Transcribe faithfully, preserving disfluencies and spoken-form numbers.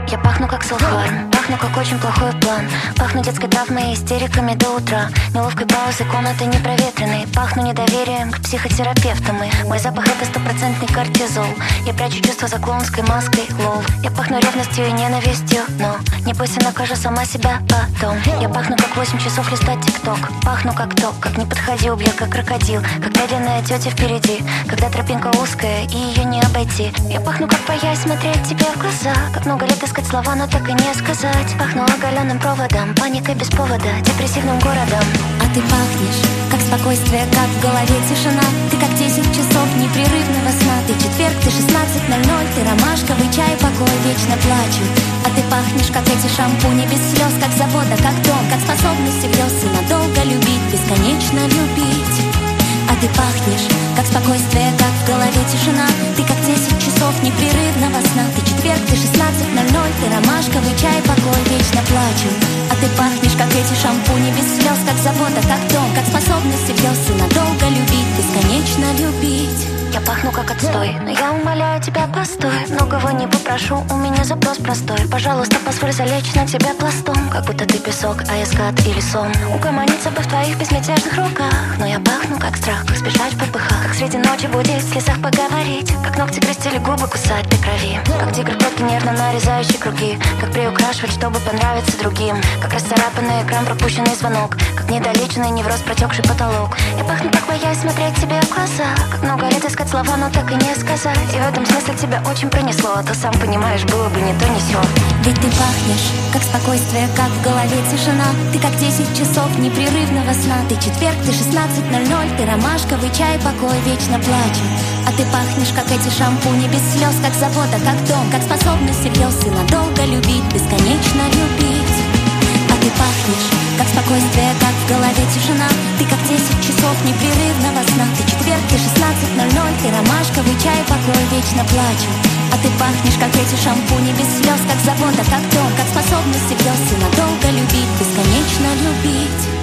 Я пахну как селфхарм, пахну как очень плохой план. Пахну детской травмой и истериками до утра. Неловкой паузой комнаты непроветренной. Пахну недоверием к психотерапевтам. И мой запах это стопроцентный кортизол. Я прячу чувства за клоунской маской, лол. Я пахну ревностью и ненавистью, но не бойся, накажу сама себя потом. Я пахну как восемь часов листать тикток. Пахну как ток, как не подходи, убьет как крокодил. Как медленная тетя впереди, когда тропинка узкая и ее не обойти. Я пахну как боясь смотреть тебе в глаза. Как много лет искать слова, но так и не сказать. Пахну оголенным проводом, паникой без повода, депрессивным городом. А ты пахнешь, как спокойствие, как в голове тишина. Ты как десять часов непрерывного сна. Ты четверг, ты шестнадцать ноль ноль. Ты ромашковый чай, покой, вечно плачу. А ты пахнешь, как эти шампуни без слез. Как забота, как дом, как способность всерьез и надолго любить, бесконечно любить. А ты пахнешь, как спокойствие, как в голове тишина. Ты как десять часов непрерывного сна. Ты четверг, ты шестнадцать ноль ноль. Ты ромашковый чай, покой, вечно плачу. А ты пахнешь, как эти шампуни без слез. Как забота, как дом, как способность всерьез и надолго любить, бесконечно любить. Я пахну как отстой, но я умоляю тебя, постой. Многого не попрошу, у меня запрос простой. Пожалуйста, позволь залечь на тебя пластом. Как будто ты песок, а я скат или сон. Угомониться бы в твоих безмятежных руках. Но я пахну как страх, как спешать в попыхах. Как среди ночи будить, в слезах поговорить. Как ногти грызть или губы кусать до крови. Как тигр клетки нервно нарезающий круги. Как приукрашивать, чтобы понравиться другим. Как расцарапанный экран, пропущенный звонок. Как недолеченный невроз, протекший потолок. Я пахну как боясь смотреть тебе в глаза. Как много лет искать слова, но так и не сказать. И в этом смысле тебя очень пронесло. А то сам понимаешь, было бы не то, не сё. Ведь ты пахнешь, как спокойствие, как в голове тишина. Ты как десять часов непрерывного сна. Ты четверг, ты шестнадцать ноль ноль. Ты ромашковый чай, покой, вечно плачу. А ты пахнешь, как эти шампуни без слез. Как забота, как дом, как способность всерьез и надолго любить, бесконечно любить. А ты пахнешь, как спокойствие, как в голове тишина. Ты как десять часов непрерывного сна. Ты четверг, ты шестнадцать ноль ноль. Ты ромашковый чай, покой, вечно плачу. А ты пахнешь, как эти шампуни без слез. Как забота, как дом, как способность всерьез и надолго любить, бесконечно любить.